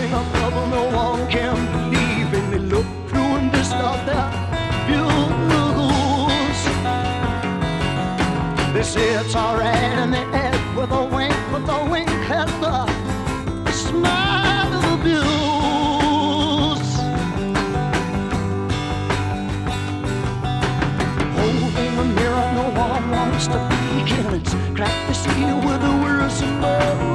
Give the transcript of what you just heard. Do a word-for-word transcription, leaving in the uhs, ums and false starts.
the bubble no one can believe in. They look through and distort their views. They say it's alright and they add with a wink, but the wink has the smile of abuse. Holding a mirror no one wants to peek in. It's cracked the seal with the words and more.